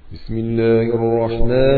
بسم الله الرحمن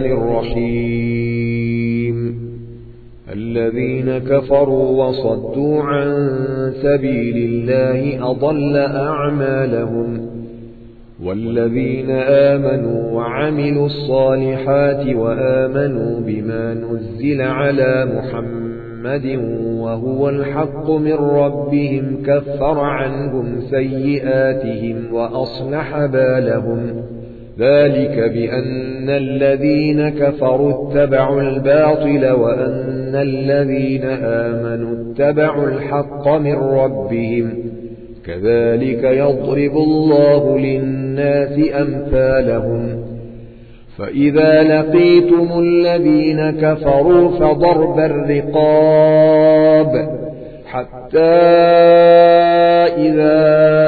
الرحيم. الذين كفروا وصدوا عن سبيل الله أضل أعمالهم، والذين آمنوا وعملوا الصالحات وآمنوا بما نزل على محمد وهو الحق من ربهم كفر عنهم سيئاتهم وأصلح بالهم. ذلك بأن الذين كفروا اتبعوا الباطل وأن الذين آمنوا اتبعوا الحق من ربهم. كذلك يضرب الله للناس أمثالهم. فإذا لقيتم الذين كفروا فضرب الرقاب حتى إذا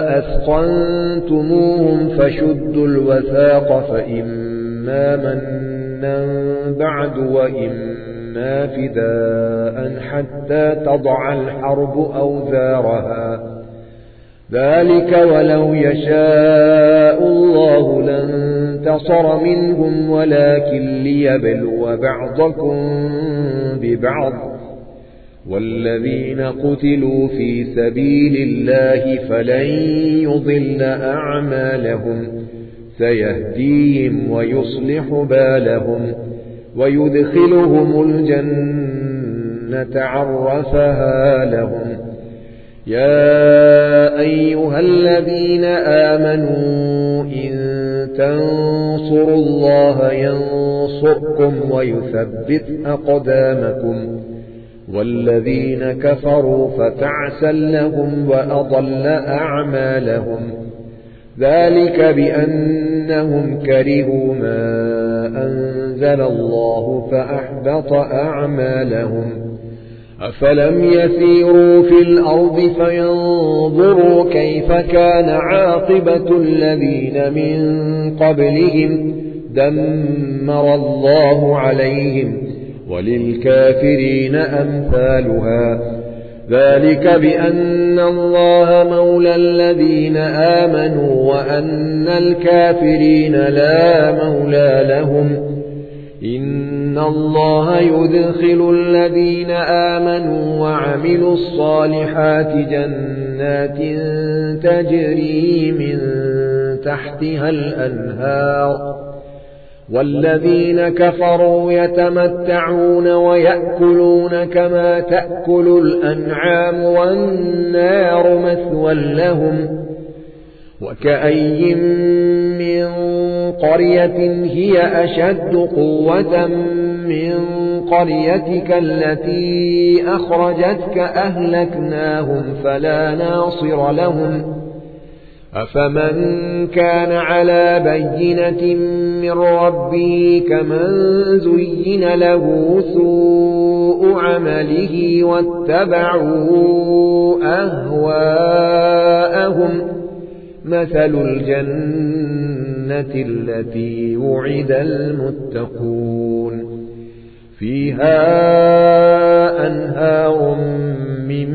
أثقنتموهم فشدوا الوثاق، فإما منا بعد وإما فداء حتى تضع الحرب أوزارها. ذلك ولو يشاء الله لانتصر منهم ولكن ليبلو بعضكم ببعض. والذين قتلوا في سبيل الله فلن يضل أعمالهم، سيهديهم ويصلح بالهم ويدخلهم الجنة عرفها لهم. يا أيها الذين آمنوا إن تنصروا الله ينصركم ويثبت أقدامكم. والذين كفروا فتعسا لهم وأضل أعمالهم. ذلك بأنهم كرهوا ما أنزل الله فأحبط أعمالهم. أفلم يسيروا في الأرض فينظروا كيف كان عاقبة الذين من قبلهم دمر الله عليهم وللكافرين أمثالها. ذلك بأن الله مولى الذين آمنوا وأن الكافرين لا مولى لهم. إن الله يدخل الذين آمنوا وعملوا الصالحات جنات تجري من تحتها الأنهار، والذين كفروا يتمتعون ويأكلون كما تأكل الأنعام والنار مثوى لهم. وكأي من قرية هي أشد قوة من قريتك التي أخرجتك أهلكناهم فلا ناصر لهم. أفمن كان على بينة من ربه كمن زين له سوء عمله واتبعوا أهواءهم. مثل الجنة التي وعد المتقون فيها أنهار من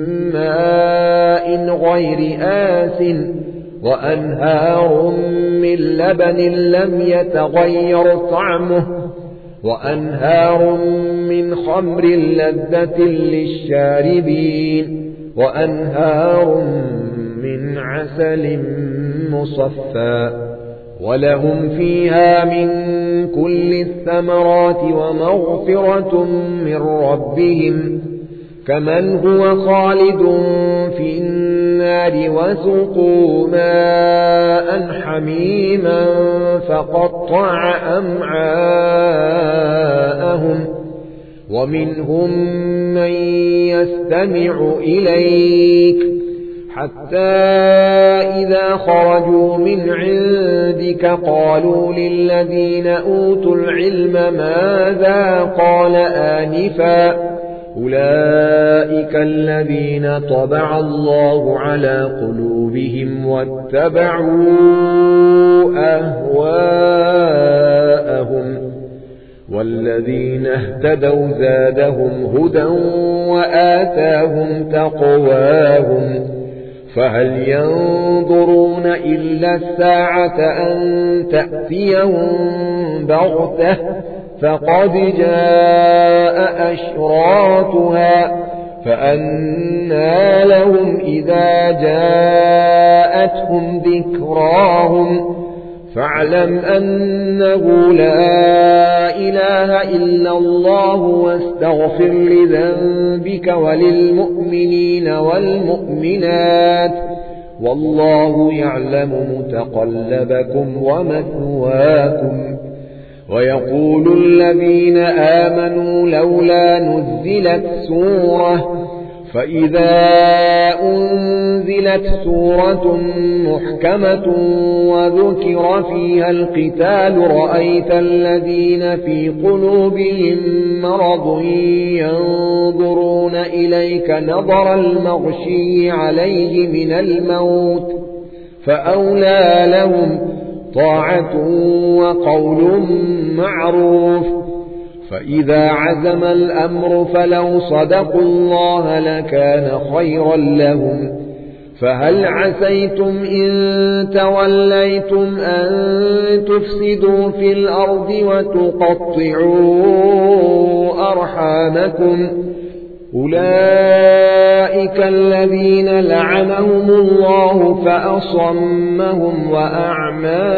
ماء غير آسٍ وأنهار من لبن لم يتغير طعمه وأنهار من خمر لذة للشاربين وأنهار من عسل مصفى. ولهم فيها من كل الثمرات ومغفرة من ربهم كمن هو خالد في النار وسقوا ماء حميما فقطع أمعاءهم. ومنهم من يستمع إليك حتى إذا خرجوا من عندك قالوا للذين أوتوا العلم ماذا قال آنفا. أولئك الذين طبع الله على قلوبهم واتبعوا أهواءهم. والذين اهتدوا زادهم هدى وآتاهم تقواهم. فهل ينظرون إلا الساعة أن تأتيهم بغتة فقد جاء أشراطها فأنى لهم إذا جاءتهم ذكراهم فاعلم أنه لا إله إلا الله واستغفر لذنبك وللمؤمنين والمؤمنات والله يعلم متقلبكم ومثواكم. ويقول الذين آمنوا لولا نزلت سورة فإذا أنزلت سورة محكمة وذكر فيها القتال رأيت الذين في قلوبهم مرض ينظرون إليك نظر المغشي عليه من الموت فأولى لهم طاعة وقول معروف. فإذا عزم الأمر فلو صدقوا الله لكان خيرا لهم. فهل عسيتم إن توليتم أن تفسدوا في الأرض وتقطعوا أرحامكم أولئك الذين لعنهم الله فأصمهم وأعمى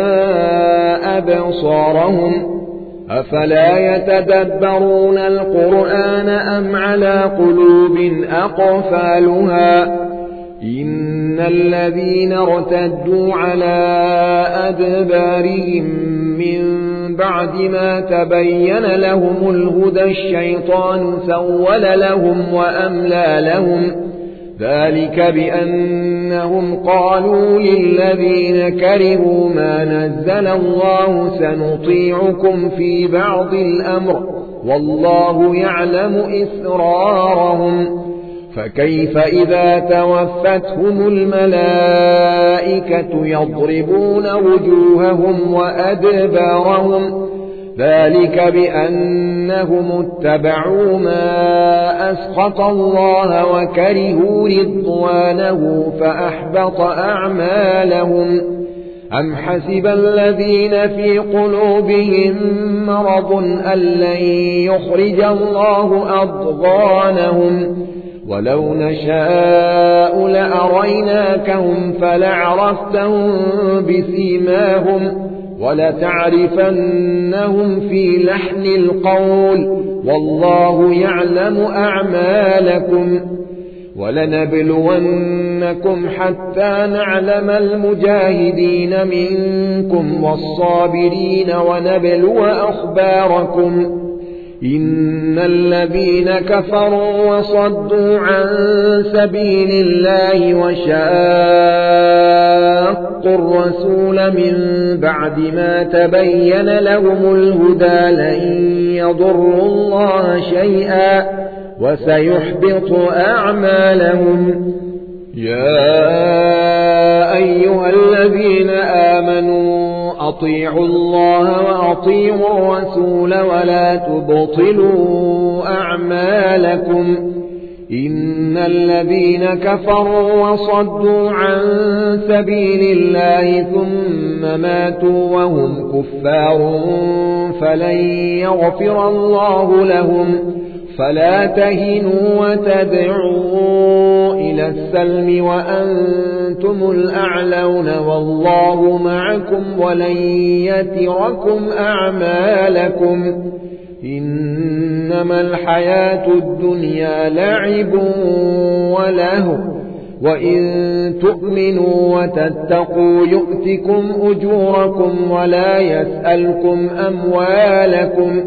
أبصارهم أفلا يتدبرون القرآن أم على قلوب أقفالها إن الذين ارتدوا على أدبارهم من بعد ما تبين لهم الهدى الشيطان سول لهم وأملى لهم ذلك بأنهم قالوا للذين كرهوا ما نزل الله سنطيعكم في بعض الأمر والله يعلم إسرارهم. فكيف إذا توفتهم الملائكة يضربون وجوههم وأدبارهم ذلك بأنهم اتبعوا ما أسخط الله وكرهوا رضوانه فأحبط أعمالهم. أم حسب الذين في قلوبهم مرض أن لن يخرج الله أضغانهم ولو نشاء لأريناكهم فلعرفتهم بسيماهم ولتعرفنهم في لحن القول والله يعلم أعمالكم. ولنبلونكم حتى نعلم المجاهدين منكم والصابرين ونبلو أخباركم. إن الذين كفروا وصدوا عن سبيل الله وشاقوا الرسول من بعد ما تبين لهم الهدى لن يضروا الله شيئا وسيحبط أعمالهم. يا أيها الذين آمنوا أطيعوا الله وأطيعوا الرسول ولا تبطلوا أعمالكم. إن الذين كفروا وصدوا عن سبيل الله ثم ماتوا وهم كفار فلن يغفر الله لهم. فلا تهنوا وتدعوا إلى السلم وأنتم الأعلون والله معكم ولن يتركم أعمالكم. إنما الحياة الدنيا لعب ولهو وإن تؤمنوا وتتقوا يؤتكم أجوركم ولا يسألكم أموالكم.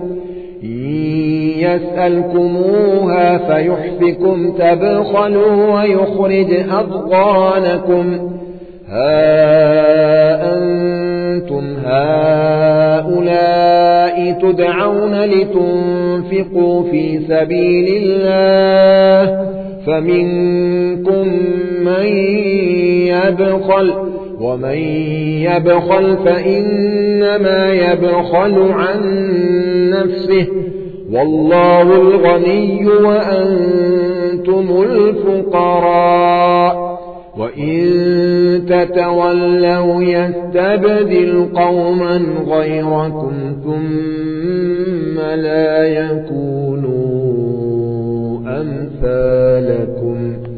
يسألكموها فيحفكم تبخلوا ويخرج أضغانكم. ها أنتم هؤلاء تدعون لتنفقوا في سبيل الله فمنكم من يبخل ومن يبخل فإنما يبخل عن نفسه والله الغني وأنتم الفقراء وإن تتولوا يستبدل قوما غيركم ثم لا يكونوا أمثالكم